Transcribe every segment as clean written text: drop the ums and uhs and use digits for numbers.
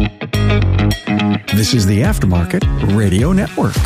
This is the Aftermarket Radio Network.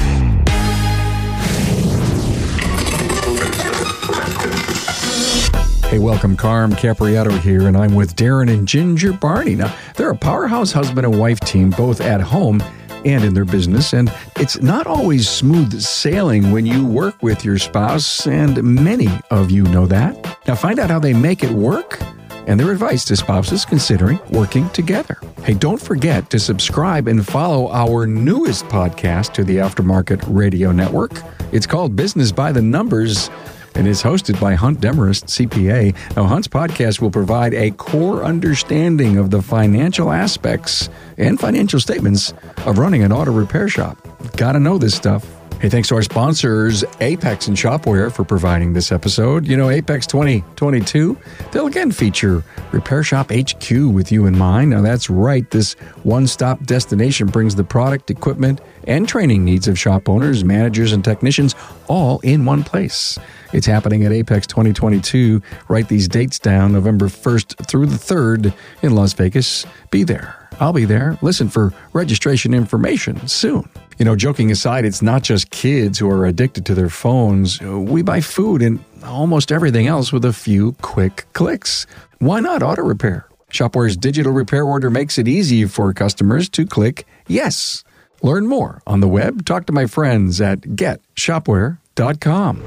Hey, welcome. Carm Capriato here, and I'm with Darren and Ginger Barney. Now, they're a powerhouse husband and wife team, both at home and in their business, and it's not always smooth sailing when you work with your spouse, and many of you know that. Now, find out how they make it work and their advice to spouses considering working together. Hey, don't forget to subscribe and follow our newest podcast to the Aftermarket Radio Network. It's called Business by the Numbers, and is hosted by Hunt Demarest, CPA. Now, Hunt's podcast will provide a core understanding of the financial aspects and financial statements of running an auto repair shop. Got to know this stuff. Hey, thanks to our sponsors, Apex and Shopware, for providing this episode. You know, Apex 2022, they'll again feature Repair Shop HQ with you in mind. Now, that's right. This one-stop destination brings the product, equipment, and training needs of shop owners, managers, and technicians all in one place. It's happening at Apex 2022. Write these dates down, November 1st through the 3rd in Las Vegas. Be there. I'll be there. Listen for registration information soon. You know, joking aside, it's not just kids who are addicted to their phones. We buy food and almost everything else with a few quick clicks. Why not auto repair? Shopware's digital repair order makes it easy for customers to click yes. Learn more on the web. Talk to my friends at getshopware.com.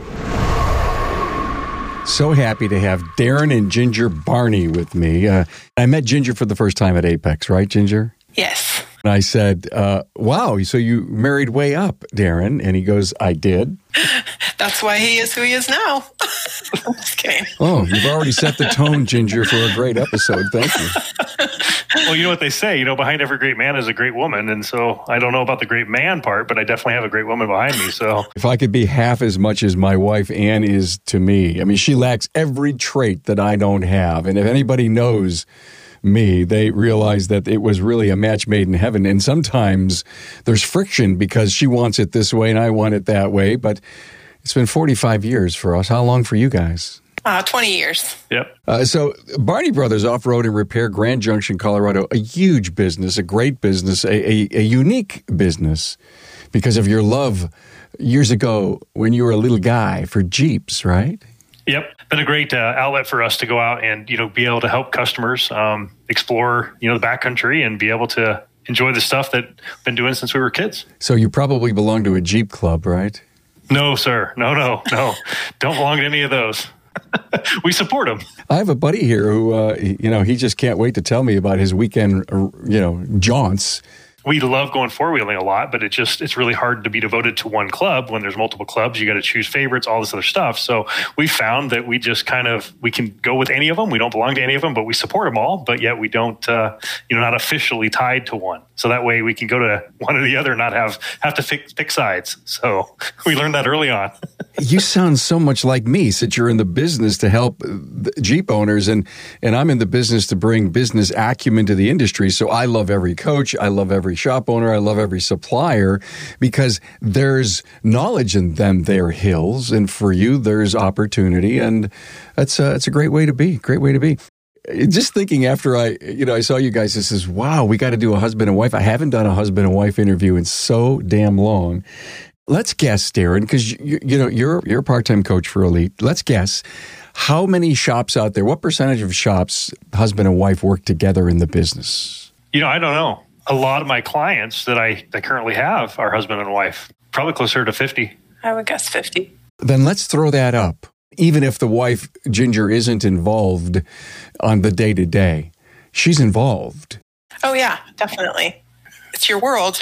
So happy to have Darren and Ginger Barney with me. I met Ginger for the first time at Apex, right, Ginger? Yes. And I said, wow, so you married way up, Darren. And he goes, I did. That's why he is who he is now. Just kidding. Oh, you've already set the tone, Ginger, for a great episode. Thank you. Well, you know what they say, you know, behind every great man is a great woman. And so I don't know about the great man part, but I definitely have a great woman behind me. So if I could be half as much as my wife Ann is to me, I mean, she lacks every trait that I don't have. And if anybody knows me, they realize that it was really a match made in heaven. And sometimes there's friction because she wants it this way and I want it that way. But it's been 45 years for us. How long for you guys? 20 years. Yep. So Barney Brothers Off-Road and Repair, Grand Junction, Colorado, a huge business, a great business, a unique business because of your love years ago when you were a little guy for Jeeps, right? Yep. Been a great outlet for us to go out and, you know, be able to help customers explore, you know, the backcountry and be able to enjoy the stuff that we've been doing since we were kids. So you probably belong to a Jeep club, right? No, sir. No. Don't belong to any of those. We support them. I have a buddy here who, he just can't wait to tell me about his weekend, jaunts. We love going four-wheeling a lot, but it's really hard to be devoted to one club when there's multiple clubs. You got to choose favorites, all this other stuff. So we found that we just we can go with any of them. We don't belong to any of them, but we support them all. But yet we don't, not officially tied to one. So that way we can go to one or the other and not have to pick sides. So we learned that early on. You sound so much like me, since you're in the business to help Jeep owners, and I'm in the business to bring business acumen to the industry. So I love every coach. I love every shop owner. I love every supplier because there's knowledge in them, their hills. And for you, there's opportunity. And it's a great way to be. Great way to be. Just thinking after I saw you guys, this is, wow, we got to do a husband and wife. I haven't done a husband and wife interview in so damn long. Let's guess, Darren, because you're a part-time coach for Elite. Let's guess how many shops out there, what percentage of shops, husband and wife, work together in the business? I don't know. A lot of my clients that I currently have are husband and wife, probably closer to 50. I would guess 50. Then let's throw that up. Even if the wife, Ginger, isn't involved on the day-to-day, she's involved. Oh, yeah, definitely. It's your world,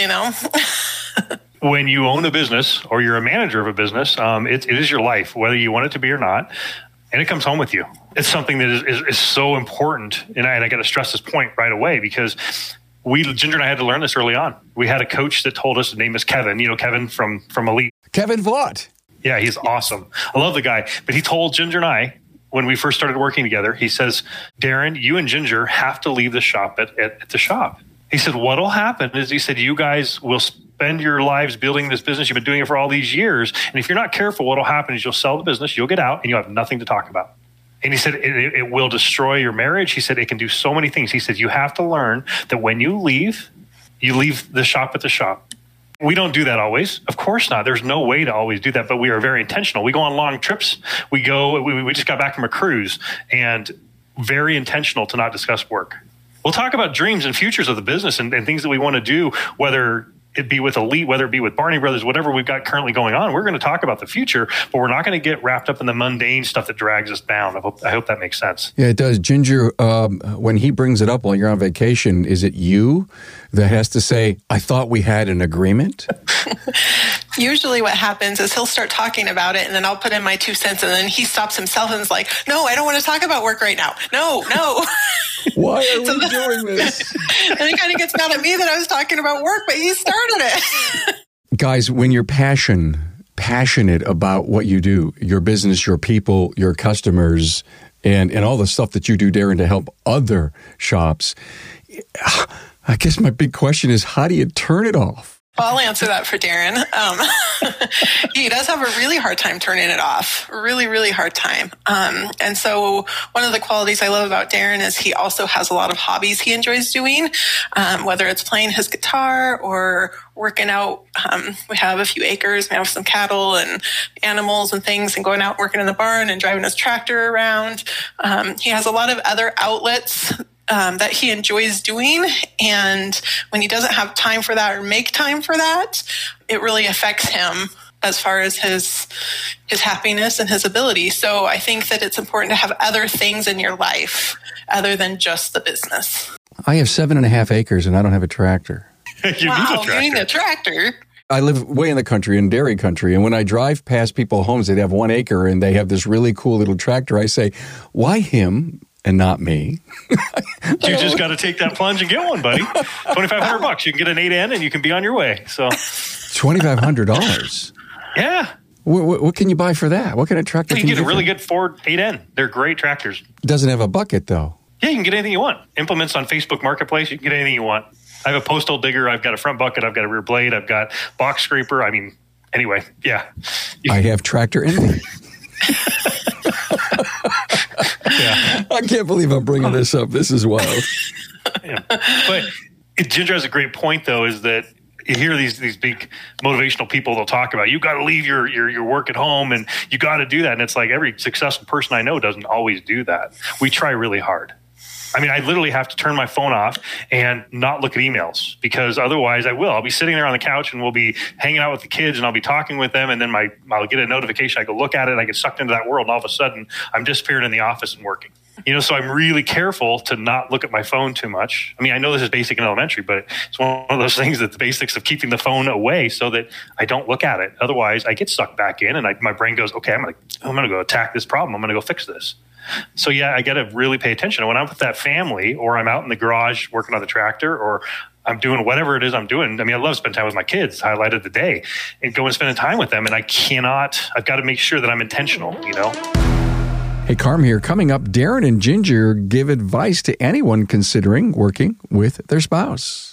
When you own a business or you're a manager of a business, it is your life, whether you want it to be or not, and it comes home with you. It's something that is so important, and I got to stress this point right away because Ginger and I had to learn this early on. We had a coach that told us, his name is Kevin, Kevin from Elite. Kevin Vaught. Yeah, he's awesome. I love the guy. But he told Ginger and I, when we first started working together, he says, Darren, you and Ginger have to leave the shop at the shop. He said, what'll happen is, he said, you guys will spend your lives building this business. You've been doing it for all these years. And if you're not careful, what'll happen is you'll sell the business, you'll get out, and you'll have nothing to talk about. And he said, it will destroy your marriage. He said, it can do so many things. He said, you have to learn that when you leave, You leave the shop at the shop. We don't do that always. Of course not. There's no way to always do that, but we are very intentional. We go on long trips. We just got back from a cruise, and very intentional to not discuss work. We'll talk about dreams and futures of the business and things that we want to do, whether it be with Elite, whether it be with Barney Brothers, whatever we've got currently going on. We're going to talk about the future, but we're not going to get wrapped up in the mundane stuff that drags us down. I hope that makes sense. Yeah, it does. Ginger, when he brings it up while you're on vacation, is it you that has to say, I thought we had an agreement? Usually what happens is he'll start talking about it, and then I'll put in my 2 cents, and then he stops himself and is like, no, I don't want to talk about work right now. No. Why are we doing this? And he kind of gets mad at me that I was talking about work, but he started it. Guys, when you're passionate about what you do, your business, your people, your customers, and all the stuff that you do, Darren, to help other shops, I guess my big question is, how do you turn it off? Well, I'll answer that for Darren. He does have a really hard time turning it off. Really, really hard time. And so one of the qualities I love about Darren is he also has a lot of hobbies he enjoys doing, whether it's playing his guitar or working out. We have a few acres. We have some cattle and animals and things, and going out working in the barn and driving his tractor around. He has a lot of other outlets that he enjoys doing. And when he doesn't have time for that or make time for that, it really affects him as far as his happiness and his ability. So I think that it's important to have other things in your life other than just the business. I have 7.5 acres and I don't have a tractor. You need a tractor. I live way in the country, in dairy country, and when I drive past people's homes, they have 1 acre and they have this really cool little tractor. I say, why him and not me? You just got to take that plunge and get one, buddy. $2,500. You can get an 8N and you can be on your way. So $2,500. Yeah. What can you buy for that? What kind of tractor? You can get a really good Ford 8N. They're great tractors. Doesn't have a bucket though. Yeah, you can get anything you want. Implements on Facebook Marketplace. You can get anything you want. I have a postal digger. I've got a front bucket. I've got a rear blade. I've got box scraper. I mean, anyway, yeah. I have tractor envy. Yeah. I can't believe I'm bringing this up. This is wild. Yeah. But Ginger has a great point, though, is that you hear these big motivational people, they'll talk about, you got to leave your work at home and you got to do that. And it's like every successful person I know doesn't always do that. We try really hard. I mean, I literally have to turn my phone off and not look at emails, because otherwise I'll be sitting there on the couch and we'll be hanging out with the kids and I'll be talking with them. And then I'll get a notification. I go look at it. I get sucked into that world. And all of a sudden I'm disappearing in the office and working, so I'm really careful to not look at my phone too much. I mean, I know this is basic and elementary, but it's one of those things that the basics of keeping the phone away so that I don't look at it. Otherwise I get sucked back in and my brain goes, okay, I'm going to go attack this problem. I'm going to go fix this. So yeah, I got to really pay attention. When I'm with that family, or I'm out in the garage working on the tractor, or I'm doing whatever it is I'm doing. I mean, I love spending time with my kids, highlight of the day, and going and spending time with them. And I've got to make sure that I'm intentional, Hey, Carm here. Coming up, Darren and Ginger give advice to anyone considering working with their spouse.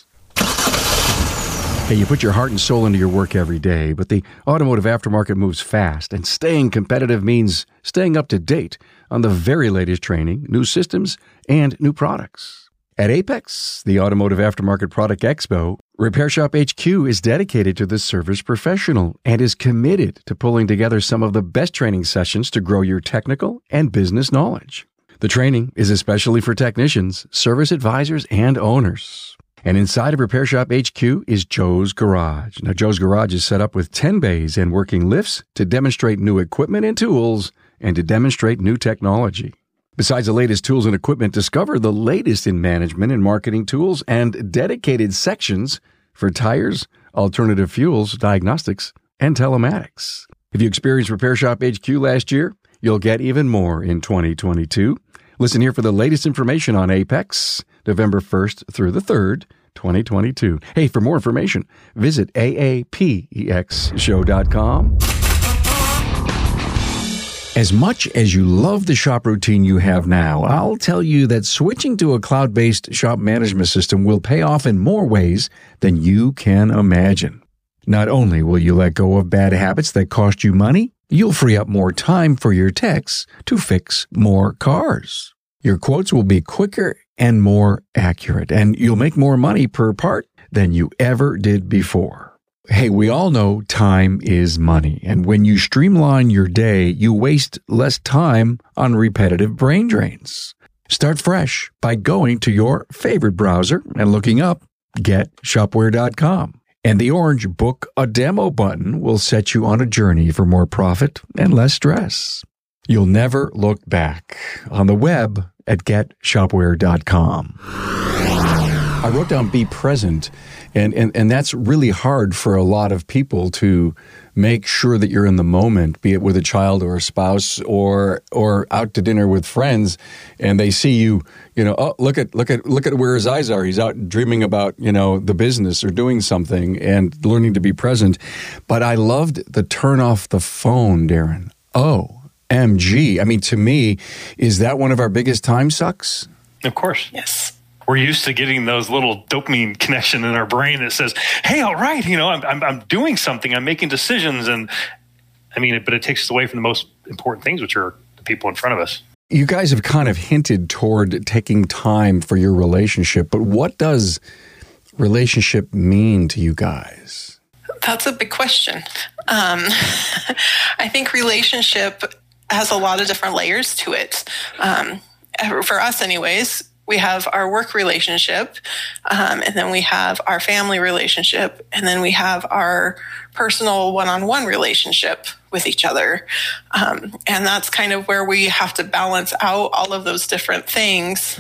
Hey, you put your heart and soul into your work every day, but the automotive aftermarket moves fast, and staying competitive means staying up to date on the very latest training, new systems, and new products. At Apex, the Automotive Aftermarket Product Expo, Repair Shop HQ is dedicated to the service professional and is committed to pulling together some of the best training sessions to grow your technical and business knowledge. The training is especially for technicians, service advisors, and owners. And inside of Repair Shop HQ is Joe's Garage. Now, Joe's Garage is set up with 10 bays and working lifts to demonstrate new equipment and tools and to demonstrate new technology. Besides the latest tools and equipment, discover the latest in management and marketing tools and dedicated sections for tires, alternative fuels, diagnostics, and telematics. If you experienced Repair Shop HQ last year, you'll get even more in 2022. Listen here for the latest information on Apex, November 1st through the 3rd, 2022. Hey, for more information, visit aapexshow.com. As much as you love the shop routine you have now, I'll tell you that switching to a cloud-based shop management system will pay off in more ways than you can imagine. Not only will you let go of bad habits that cost you money, you'll free up more time for your techs to fix more cars. Your quotes will be quicker and more accurate, and you'll make more money per part than you ever did before. Hey, we all know time is money, and when you streamline your day, you waste less time on repetitive brain drains. Start fresh by going to your favorite browser and looking up GetShopware.com. And the orange Book a Demo button will set you on a journey for more profit and less stress. You'll never look back on the web at GetShopware.com. I wrote down be present, and that's really hard for a lot of people to make sure that you're in the moment, be it with a child or a spouse or out to dinner with friends, and they see you, oh, look at where his eyes are. He's out dreaming about, the business or doing something and learning to be present. But I loved the turn off the phone, Darren. OMG. I mean, to me, is that one of our biggest time sucks? Of course. Yes. We're used to getting those little dopamine connection in our brain that says, hey, all right, I'm doing something, I'm making decisions. And but it takes us away from the most important things, which are the people in front of us. You guys have kind of hinted toward taking time for your relationship, but what does relationship mean to you guys? That's a big question. I think relationship has a lot of different layers to it. For us anyways, we have our work relationship, and then we have our family relationship, and then we have our personal one-on-one relationship with each other. And that's kind of where we have to balance out all of those different things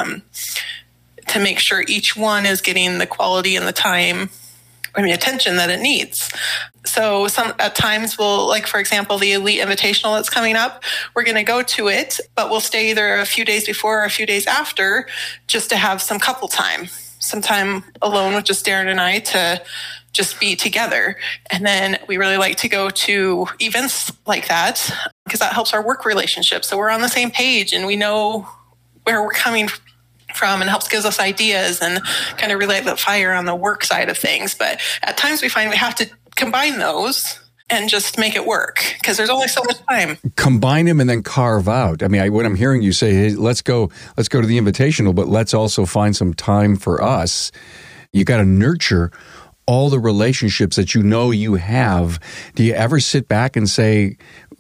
to make sure each one is getting the quality and the time, attention that it needs. So at times we'll, like, for example, the Elite Invitational that's coming up, we're going to go to it, but we'll stay either a few days before or a few days after just to have some couple time, some time alone with just Darren and I to just be together. And then we really like to go to events like that because that helps our work relationship. So we're on the same page and we know where we're coming from and helps gives us ideas and kind of relight the fire on the work side of things. But at times we find we have to combine those and just make it work because there's only so much time. Combine them and then carve out. What I'm hearing you say, hey, let's go to the Invitational, but let's also find some time for us. You got to nurture all the relationships that you have. Do you ever sit back and say,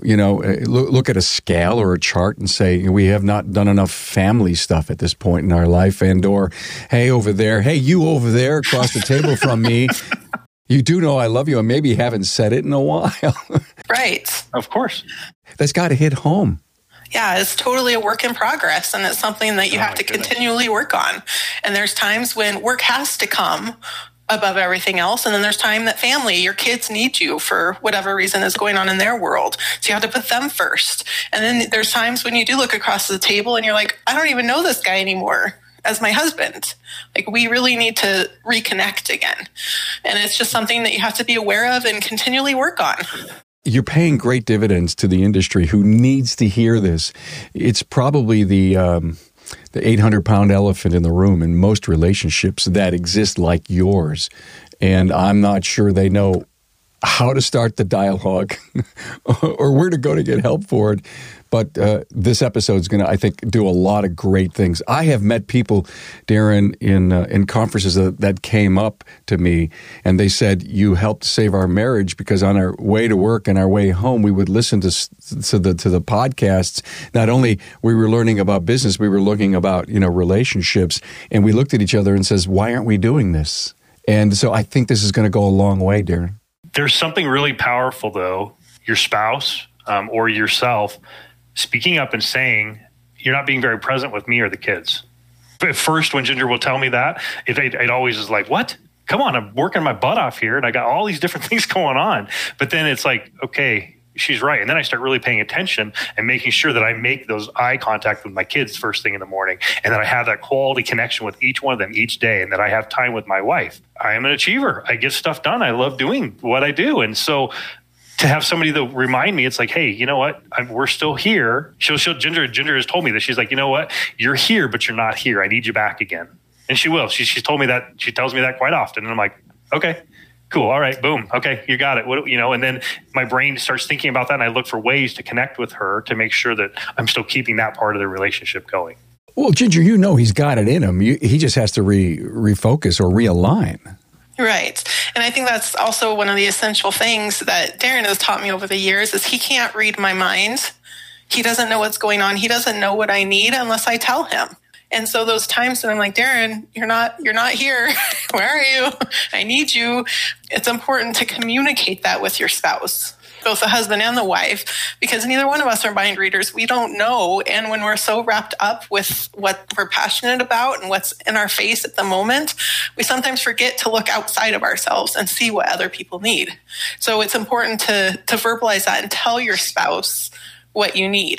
look at a scale or a chart and say, we have not done enough family stuff at this point in our life, or, hey, over there, hey, you over there across the table from me, you do know I love you, and maybe you haven't said it in a while. Right. Of course. That's got to hit home. Yeah, it's totally a work in progress, and it's something that you have to continually work on. And there's times when work has to come above everything else. And then there's time that family, your kids need you for whatever reason is going on in their world. So you have to put them first. And then there's times when you do look across the table and you're like, I don't even know this guy anymore as my husband. Like, we really need to reconnect again. And it's just something that you have to be aware of and continually work on. You're paying great dividends to the industry who needs to hear this. It's probably the 800-pound elephant in the room in most relationships that exist like yours. And I'm not sure they know how to start the dialogue or where to go to get help for it. But this episode's going to, I think, do a lot of great things. I have met people, Darren, in conferences that came up to me, and they said, you helped save our marriage because on our way to work and our way home, we would listen to the podcasts. Not only we were learning about business, we were looking about, relationships, and we looked at each other and says, why aren't we doing this? And so I think this is going to go a long way, Darren. There's something really powerful, though, your spouse or yourself speaking up and saying, you're not being very present with me or the kids. At first, when Ginger will tell me that, it always is like, what? Come on, I'm working my butt off here, and I got all these different things going on. But then it's like, okay, she's right. And then I start really paying attention and making sure that I make those eye contact with my kids first thing in the morning, and that I have that quality connection with each one of them each day, and that I have time with my wife. I am an achiever. I get stuff done. I love doing what I do. And so to have somebody to remind me, it's like, hey, you know what? We're still here. Ginger has told me that. She's like, you know what? You're here, but you're not here. I need you back again. And she will. She's told me that. She tells me that quite often. And I'm like, okay, cool. All right. Boom. Okay. You got it. And then my brain starts thinking about that. And I look for ways to connect with her to make sure that I'm still keeping that part of the relationship going. Well, Ginger, he's got it in him. He just has to refocus or realign. Right. And I think that's also one of the essential things that Darren has taught me over the years is he can't read my mind. He doesn't know what's going on. He doesn't know what I need unless I tell him. And so those times when I'm like, Darren, you're not here. Where are you? I need you. It's important to communicate that with your spouse, both the husband and the wife, because neither one of us are mind readers. We don't know. And when we're so wrapped up with what we're passionate about and what's in our face at the moment, we sometimes forget to look outside of ourselves and see what other people need. So it's important to verbalize that and tell your spouse what you need.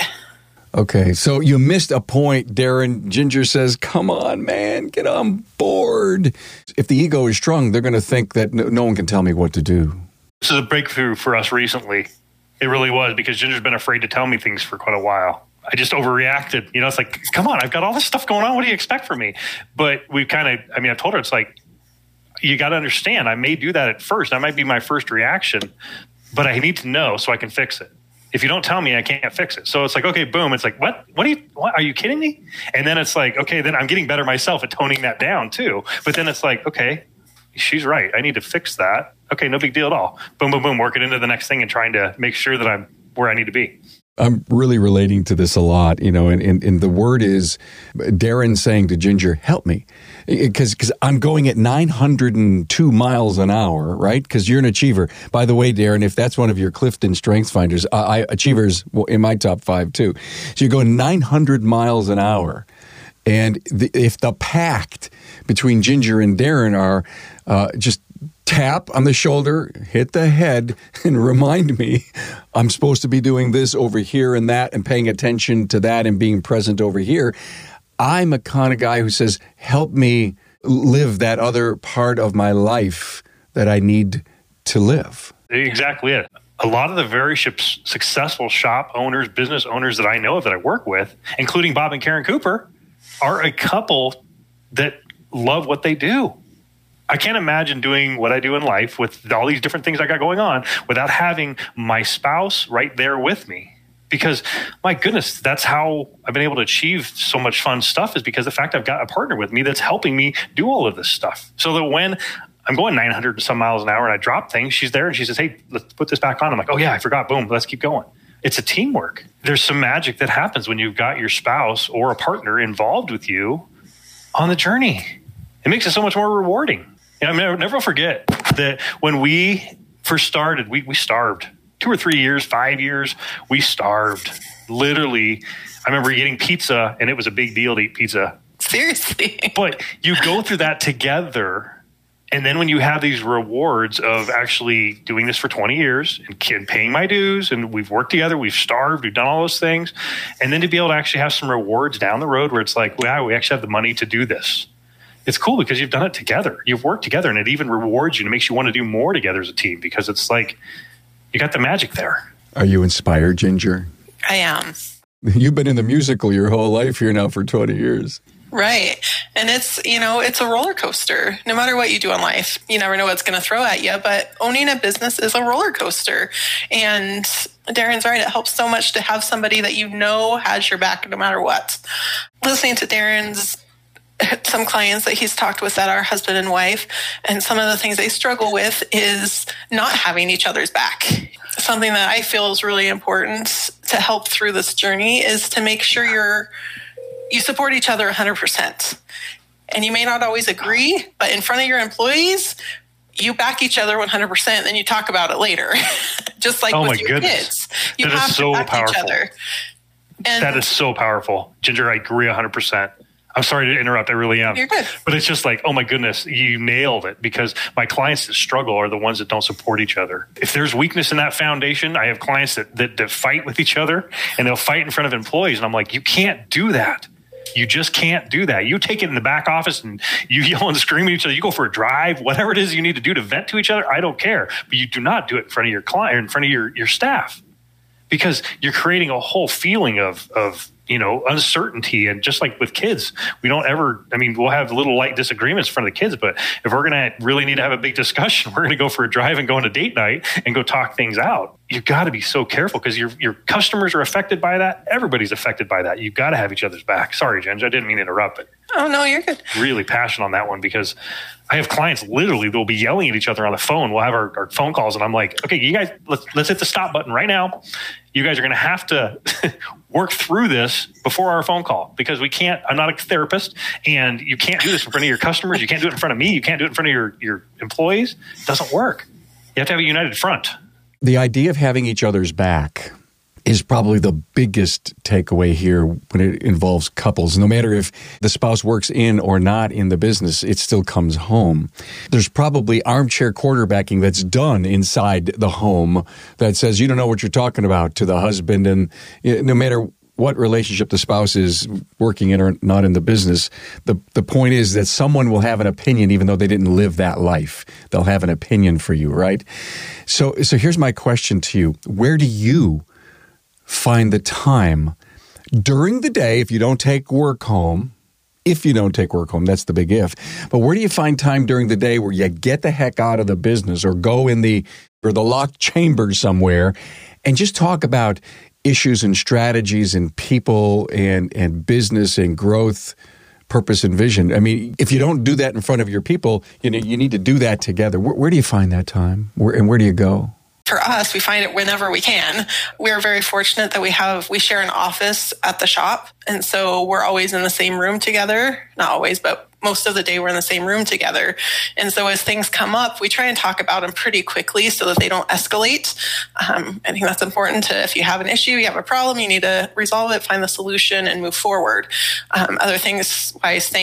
Okay, so you missed a point, Darren. Ginger says, come on, man, get on board. If the ego is strong, they're going to think that no one can tell me what to do. This is a breakthrough for us recently. It really was, because Ginger's been afraid to tell me things for quite a while. I just overreacted. It's like, come on, I've got all this stuff going on. What do you expect from me? But we've I told her, it's like, you got to understand, I may do that at first. That might be my first reaction, but I need to know so I can fix it. If you don't tell me, I can't fix it. So it's like, okay, boom. It's like, what are you kidding me? And then it's like, okay, then I'm getting better myself at toning that down too. But then it's like, okay, she's right. I need to fix that. Okay, no big deal at all. Boom, boom, boom. Work it into the next thing and trying to make sure that I'm where I need to be. I'm really relating to this a lot, and the word is Darren saying to Ginger, help me, because I'm going at 902 miles an hour, right? Because you're an achiever. By the way, Darren, if that's one of your Clifton Strengths Finders, achievers in my top 5 too. So you're going 900 miles an hour. And if the pact between Ginger and Darren are just tap on the shoulder, hit the head, and remind me I'm supposed to be doing this over here and that and paying attention to that and being present over here. I'm a kind of guy who says, help me live that other part of my life that I need to live. Exactly it. A lot of the very successful shop owners, business owners that I know of that I work with, including Bob and Karen Cooper, are a couple that love what they do. I can't imagine doing what I do in life with all these different things I got going on without having my spouse right there with me. Because, my goodness, that's how I've been able to achieve so much fun stuff, is because the fact I've got a partner with me that's helping me do all of this stuff. So that when I'm going 900 and some miles an hour and I drop things, she's there and she says, hey, let's put this back on. I'm like, oh yeah, I forgot. Boom, let's keep going. It's a teamwork. There's some magic that happens when you've got your spouse or a partner involved with you on the journey. It makes it so much more rewarding. I'll never forget that when we first started, we starved 2 or 3 years, 5 years. We starved. Literally, I remember eating pizza, and it was a big deal to eat pizza. Seriously. But you go through that together. And then when you have these rewards of actually doing this for 20 years and paying my dues, and we've worked together, we've starved, we've done all those things. And then to be able to actually have some rewards down the road where it's like, wow, we actually have the money to do this. It's cool because you've done it together. You've worked together, and it even rewards you and it makes you want to do more together as a team, because it's like you got the magic there. Are you inspired, Ginger? I am. You've been in the musical your whole life here now for 20 years. Right. And it's a roller coaster. No matter what you do in life, you never know what's going to throw at you. But owning a business is a roller coaster. And Darren's right. It helps so much to have somebody that has your back no matter what. Listening to Darren's some clients that he's talked with that are husband and wife, and some of the things they struggle with is not having each other's back. Something that I feel is really important to help through this journey is to make sure you support each other 100%. And you may not always agree, but in front of your employees, you back each other 100%, then you talk about it later. Just like with your kids. You have to back each other. And that is so powerful. Ginger, I agree 100%. I'm sorry to interrupt. I really am. You're good. But it's just like, oh my goodness, you nailed it, because my clients that struggle are the ones that don't support each other. If there's weakness in that foundation, I have clients that fight with each other, and they'll fight in front of employees. And I'm like, you can't do that. You just can't do that. You take it in the back office and you yell and scream at each other. You go for a drive, whatever it is you need to do to vent to each other. I don't care. But you do not do it in front of your client or in front of your staff, because you're creating a whole feeling of uncertainty. And just like with kids, we'll have little light disagreements in front of the kids, but if we're going to really need to have a big discussion, we're going to go for a drive and go on a date night and go talk things out. You've got to be so careful, because your customers are affected by that. Everybody's affected by that. You've got to have each other's back. Sorry, Jen, I didn't mean to interrupt it. Oh, no, you're good. Really passionate on that one because I have clients literally they'll be yelling at each other on the phone. We'll have our phone calls and I'm like, okay, you guys, let's hit the stop button right now. You guys are going to have to work through this before our phone call because I'm not a therapist and you can't do this in front of your customers. You can't do it in front of me. You can't do it in front of your employees. It doesn't work. You have to have a united front. The idea of having each other's back is probably the biggest takeaway here when it involves couples. No matter if the spouse works in or not in the business, it still comes home. There's probably armchair quarterbacking that's done inside the home that says, you don't know what you're talking about to the husband. And no matter what relationship the spouse is working in or not in the business, the point is that someone will have an opinion even though they didn't live that life. They'll have an opinion for you, right? So here's my question to you. Where do you find the time during the day if you don't take work home? If you don't take work home, that's the big if. But where do you find time during the day where you get the heck out of the business or go in the locked chamber somewhere and just talk about issues and strategies and people and business and growth, purpose and vision? I mean, if you don't do that in front of your people, you need to do that together. Where do you find that time? Where do you go? For us, we find it whenever we can. We're very fortunate that we share an office at the shop. And so we're always in the same room together. Not always, but most of the day we're in the same room together. And so as things come up, we try and talk about them pretty quickly so that they don't escalate. I think that's important if you have an issue, you have a problem, you need to resolve it, find the solution and move forward. Other things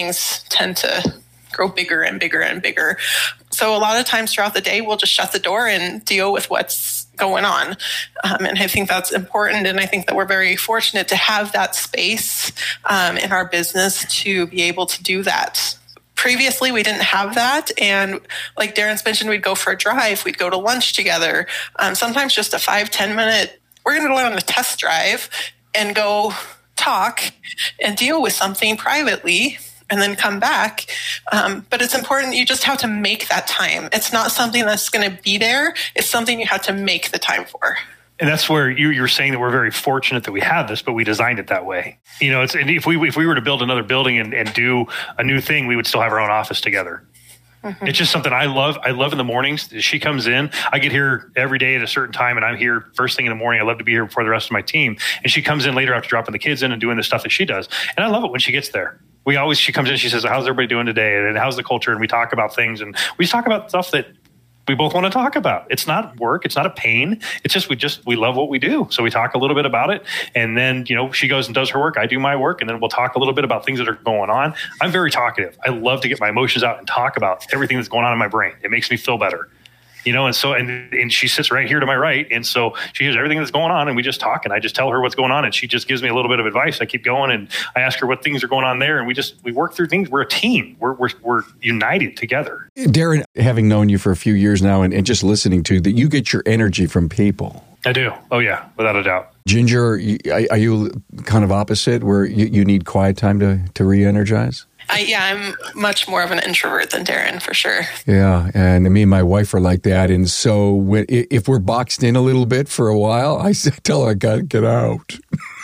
tend to grow bigger and bigger and bigger. So a lot of times throughout the day, we'll just shut the door and deal with what's going on. And I think that's important. And I think that we're very fortunate to have that space in our business to be able to do that. Previously, we didn't have that. And like Darren's mentioned, we'd go for a drive, we'd go to lunch together. Sometimes just a 5-10 minute, we're going to go on a test drive and go talk and deal with something privately and then come back. But it's important that you just have to make that time. It's not something that's going to be there. It's something you have to make the time for. And that's where you're saying that we're very fortunate that we have this, but we designed it that way. And if we were to build another building and do a new thing, we would still have our own office together. Mm-hmm. It's just something I love. I love in the mornings. She comes in. I get here every day at a certain time, and I'm here first thing in the morning. I love to be here before the rest of my team. And she comes in later after dropping the kids in and doing the stuff that she does. And I love it when she gets there. She comes in, she says, how's everybody doing today? And how's the culture? And we talk about things, and we talk about stuff that we both want to talk about. It's not work. It's not a pain. It's just, we love what we do. So we talk a little bit about it. And then, she goes and does her work. I do my work. And then we'll talk a little bit about things that are going on. I'm very talkative. I love to get my emotions out and talk about everything that's going on in my brain. It makes me feel better. And so, and she sits right here to my right. And so she hears everything that's going on and we just talk and I just tell her what's going on and she just gives me a little bit of advice. I keep going and I ask her what things are going on there. And we work through things. We're a team. We're united together. Darren, having known you for a few years now and just listening to that, you get your energy from people. I do. Oh yeah, without a doubt. Ginger, are you kind of opposite where you need quiet time to re-energize? I'm much more of an introvert than Darren, for sure. Yeah, and me and my wife are like that. And so if we're boxed in a little bit for a while, I tell her I got to get out.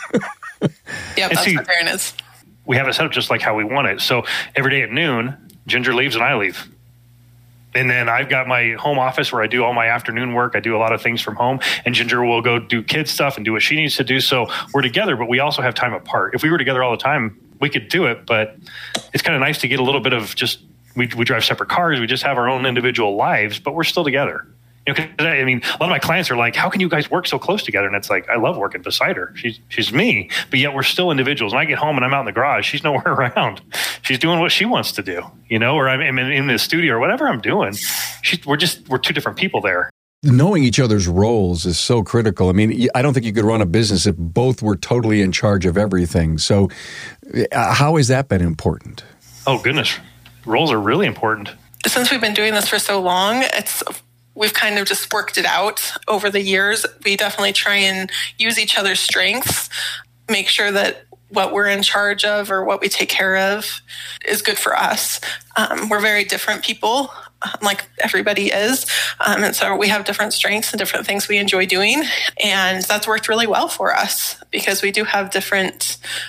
Yeah, that's what Darren is. We have it set up just like how we want it. So every day at noon, Ginger leaves and I leave. And then I've got my home office where I do all my afternoon work. I do a lot of things from home. And Ginger will go do kid stuff and do what she needs to do. So we're together, but we also have time apart. If we were together all the time, we could do it. But it's kind of nice to get a little bit of just, we drive separate cars. We just have our own individual lives, but we're still together. A lot of my clients are like, how can you guys work so close together? And it's like, I love working beside her. She's me, but yet we're still individuals. When I get home and I'm out in the garage, she's nowhere around. She's doing what she wants to do, or I'm in the studio or whatever I'm doing. We're two different people there. Knowing each other's roles is so critical. I mean, I don't think you could run a business if both were totally in charge of everything. So how has that been important? Oh, goodness. Roles are really important. Since we've been doing this for so long, we've kind of just worked it out over the years. We definitely try and use each other's strengths, make sure that what we're in charge of or what we take care of is good for us. We're very different people, like everybody is. And so we have different strengths and different things we enjoy doing. And that's worked really well for us because we do have different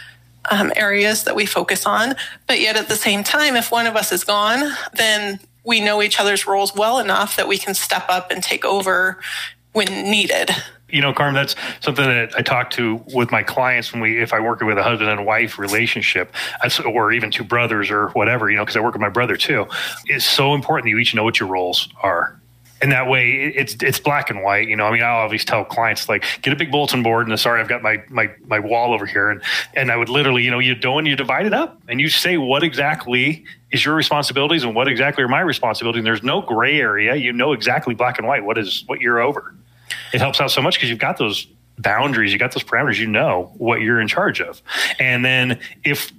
areas that we focus on. But yet at the same time, if one of us is gone, then we know each other's roles well enough that we can step up and take over when needed. Carm, that's something that I talk to with my clients if I work with a husband and wife relationship, or even two brothers or whatever, because I work with my brother too. It's so important that you each know what your roles are. And that way it's black and white. I'll always tell clients, like, get a big bulletin board and sorry, I've got my wall over here. And I would literally, you divide it up and you say what exactly is your responsibilities and what exactly are my responsibilities. And there's no gray area. Exactly black and white, what you're over. It helps out so much because you've got those boundaries, you got those parameters, what you're in charge of. And then if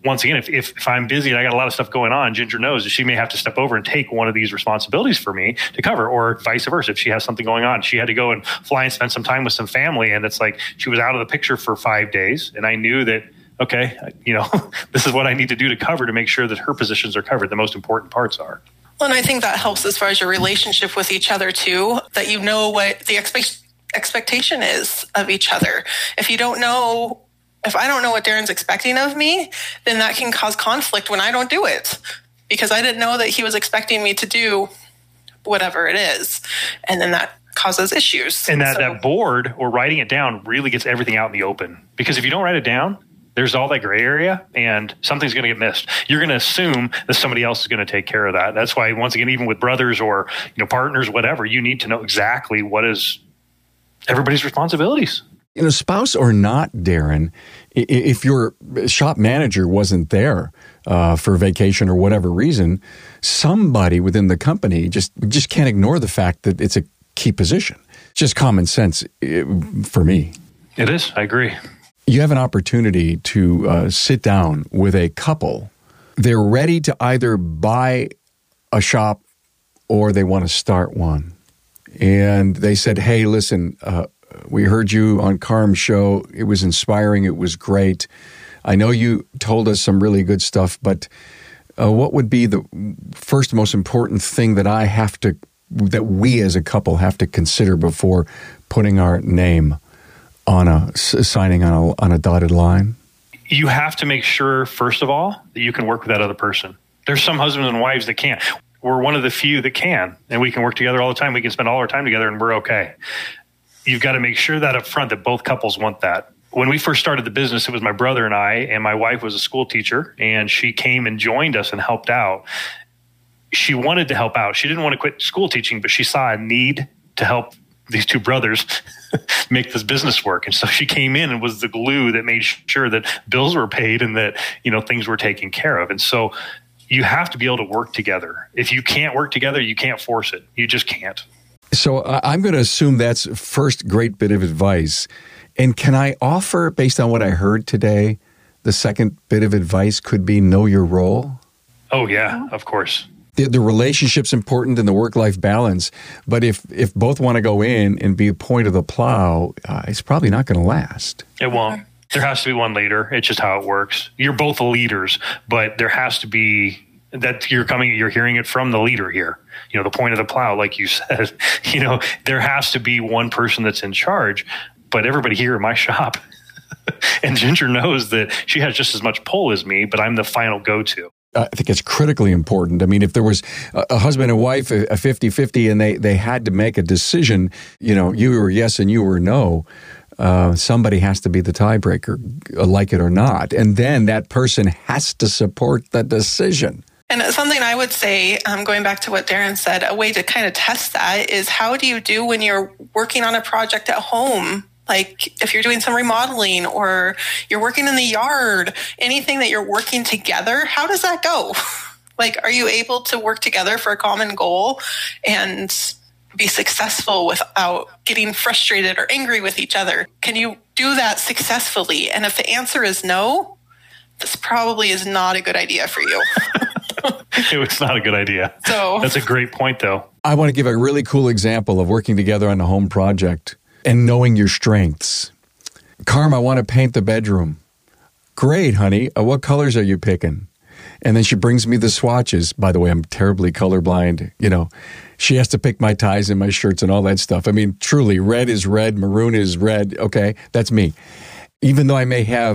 I'm busy and I got a lot of stuff going on, Ginger knows that she may have to step over and take one of these responsibilities for me to cover, or vice versa. If she has something going on, she had to go and fly and spend some time with some family. And it's like, she was out of the picture for 5 days. And I knew that, okay, this is what I need to do to cover to make sure that her positions are covered. The most important parts are. Well, and I think that helps as far as your relationship with each other too, that what the expectation is of each other. If I don't know what Darren's expecting of me, then that can cause conflict when I don't do it, because I didn't know that he was expecting me to do whatever it is. And then that causes issues. And that board or writing it down really gets everything out in the open, because if you don't write it down, there's all that gray area and something's going to get missed. You're going to assume that somebody else is going to take care of that. That's why, once again, even with brothers or partners, whatever, you need to know exactly what is everybody's responsibilities. Spouse or not, Darren, if your shop manager wasn't there for vacation or whatever reason, somebody within the company just can't ignore the fact that it's a key position. Just common sense for me. It is. I agree. You have an opportunity to sit down with a couple. They're ready to either buy a shop or they want to start one. And they said, hey, listen, we heard you on Carm's show. It was inspiring. It was great. I know you told us some really good stuff, but what would be the first most important thing that we as a couple have to consider before putting our name on signing on a dotted line? You have to make sure, first of all, that you can work with that other person. There's some husbands and wives that can't. We're one of the few that can, and we can work together all the time. We can spend all our time together and we're okay. You've got to make sure that up front that both couples want that. When we first started the business, it was my brother and I, and my wife was a school teacher, and she came and joined us and helped out. She wanted to help out. She didn't want to quit school teaching, but she saw a need to help these two brothers make this business work. And so she came in and was the glue that made sure that bills were paid and that, things were taken care of. And so you have to be able to work together. If you can't work together, you can't force it. You just can't. So I'm going to assume that's first great bit of advice. And can I offer, based on what I heard today, the second bit of advice could be know your role? Oh, yeah, of course. The relationship's important and the work-life balance. But if both want to go in and be a point of the plow, it's probably not going to last. It won't. There has to be one leader. It's just how it works. You're both leaders, but there has to be that you're hearing it from the leader here. The point of the plow, like you said, there has to be one person that's in charge, but everybody here in my shop, and Ginger knows that she has just as much pull as me, but I'm the final go-to. I think it's critically important. I mean, if there was a husband and wife, a 50-50, and they had to make a decision, you were yes and you were no, somebody has to be the tiebreaker, like it or not. And then that person has to support the decision. And something I would say, going back to what Darren said, a way to kind of test that is, how do you do when you're working on a project at home? Like if you're doing some remodeling or you're working in the yard, anything that you're working together, how does that go? Like, are you able to work together for a common goal and be successful without getting frustrated or angry with each other? Can you do that successfully? And if the answer is no, this probably is not a good idea for you. It's not a good idea. So that's a great point, though. I want to give a really cool example of working together on a home project and knowing your strengths. Carm, I want to paint the bedroom. Great, honey. What colors are you picking? And then she brings me the swatches. By the way, I'm terribly colorblind. She has to pick my ties and my shirts and all that stuff. I mean, truly, red is red, maroon is red. Okay, that's me. Even though I may have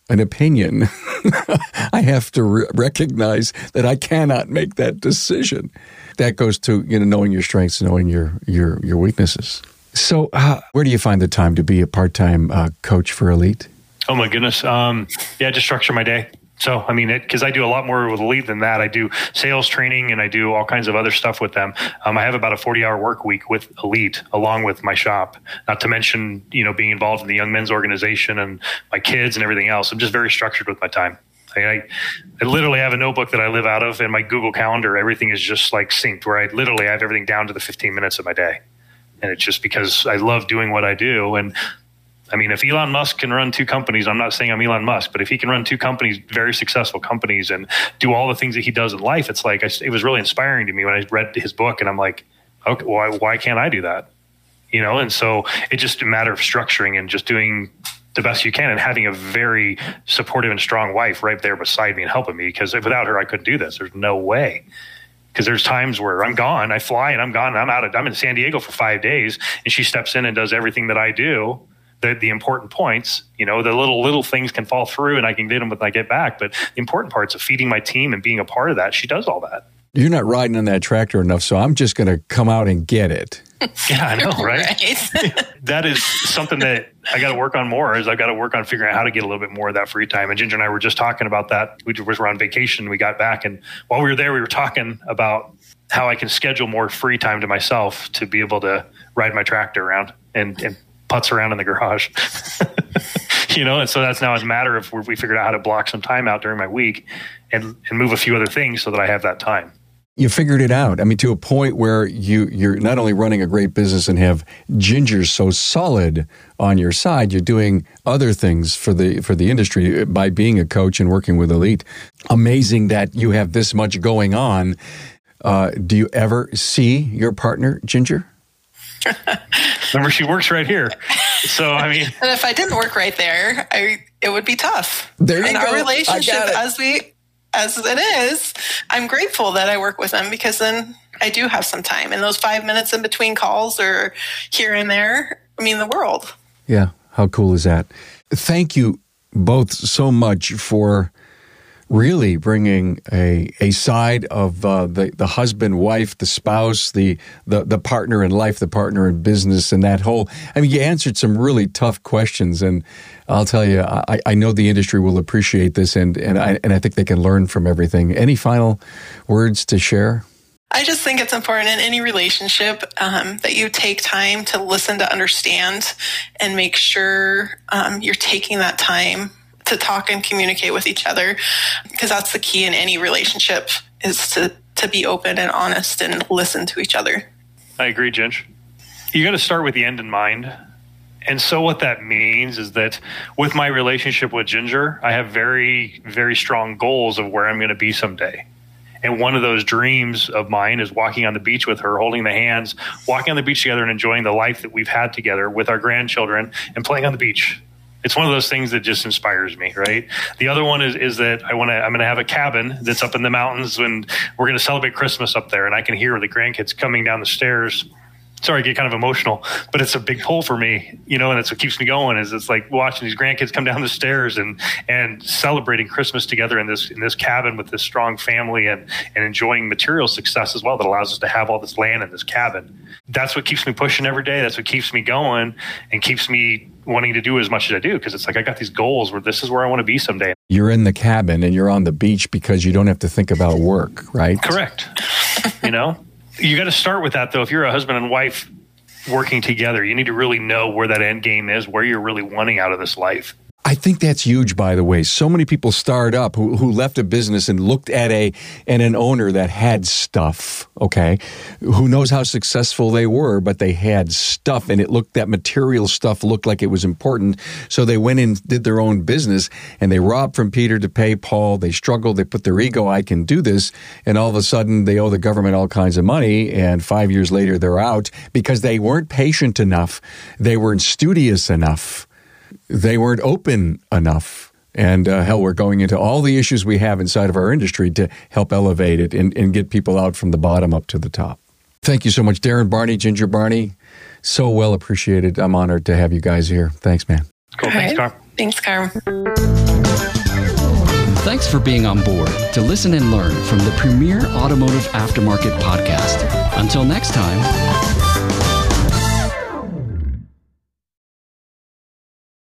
an opinion, I have to recognize that I cannot make that decision. That goes to knowing your strengths, knowing your weaknesses. So where do you find the time to be a part-time coach for Elite? Oh, my goodness. Just structure my day. So, I mean, because I do a lot more with Elite than that. I do sales training and I do all kinds of other stuff with them. I have about a 40-hour work week with Elite along with my shop, not to mention, being involved in the young men's organization and my kids and everything else. I'm just very structured with my time. I literally have a notebook that I live out of, and my Google Calendar, everything is just like synced, where I literally have everything down to the 15 minutes of my day. And it's just because I love doing what I do. And I mean, if Elon Musk can run 2 companies, I'm not saying I'm Elon Musk, but if he can run 2 companies, very successful companies, and do all the things that he does in life, it's like, it was really inspiring to me when I read his book, and I'm like, okay, why can't I do that? And so it's just a matter of structuring and just doing the best you can and having a very supportive and strong wife right there beside me and helping me, because without her, I couldn't do this. There's no way. Because there's times where I'm gone, I fly and I'm gone, and I'm in San Diego for 5 days, and she steps in and does everything that I do. The important points, the little things can fall through and I can get them when I get back. But the important parts of feeding my team and being a part of that, she does all that. You're not riding on that tractor enough, so I'm just going to come out and get it. Yeah, I know, right? That is something that I got to work on more, is I've got to work on figuring out how to get a little bit more of that free time. And Ginger and I were just talking about that. We were on vacation. We got back, and while we were there, we were talking about how I can schedule more free time to myself to be able to ride my tractor around and putz around in the garage, and so that's now a matter of we figured out how to block some time out during my week and move a few other things so that I have that time. You figured it out. I mean, to a point where you're not only running a great business and have Ginger so solid on your side, you're doing other things for the industry by being a coach and working with Elite. Amazing that you have this much going on. Do you ever see your partner, Ginger? Remember, she works right here. So, I mean. And if I didn't work right there, it would be tough. There you go. Our relationship, as it is, I'm grateful that I work with them, because then I do have some time. And those 5 minutes in between calls or here and there mean the world. Yeah. How cool is that? Thank you both so much for really bringing a side of the husband, wife, the spouse, the partner in life, the partner in business, and that whole. I mean, you answered some really tough questions, and I'll tell you, I know the industry will appreciate this, and I think they can learn from everything. Any final words to share? I just think it's important in any relationship that you take time to listen, to understand, and make sure you're taking that time to talk and communicate with each other, because that's the key in any relationship, is to be open and honest and listen to each other. I agree, Ginge. You got to start with the end in mind. And so what that means is that with my relationship with Ginger, I have very, very strong goals of where I'm going to be someday. And one of those dreams of mine is walking on the beach with her, holding the hands, walking on the beach together and enjoying the life that we've had together with our grandchildren and playing on the beach. It's one of those things that just inspires me, right? The other one is that I'm going to have a cabin that's up in the mountains, and we're going to celebrate Christmas up there. And I can hear the grandkids coming down the stairs. Sorry, I get kind of emotional, but it's a big pull for me, and that's what keeps me going. Is it's like watching these grandkids come down the stairs and celebrating Christmas together in this cabin with this strong family and enjoying material success as well that allows us to have all this land in this cabin. That's what keeps me pushing every day. That's what keeps me going and keeps me wanting to do as much as I do, because it's like I got these goals where this is where I want to be someday. You're in the cabin and you're on the beach because you don't have to think about work, right? Correct. You got to start with that, though. If you're a husband and wife working together, you need to really know where that end game is, where you're really wanting out of this life. I think that's huge, by the way. So many people start up who left a business and looked at an owner that had stuff, okay? Who knows how successful they were, but they had stuff, and that material stuff looked like it was important. So they went and did their own business, and they robbed from Peter to pay Paul. They struggled. They put their ego, I can do this, and all of a sudden they owe the government all kinds of money, and 5 years later they're out because they weren't patient enough. They weren't studious enough. They weren't open enough. And we're going into all the issues we have inside of our industry to help elevate it and get people out from the bottom up to the top. Thank you so much, Darren Barney, Ginger Barney. So well appreciated. I'm honored to have you guys here. Thanks, man. Cool. Thanks, Carl. Thanks, Carm. Thanks for being on board to listen and learn from the Premier Automotive Aftermarket Podcast. Until next time.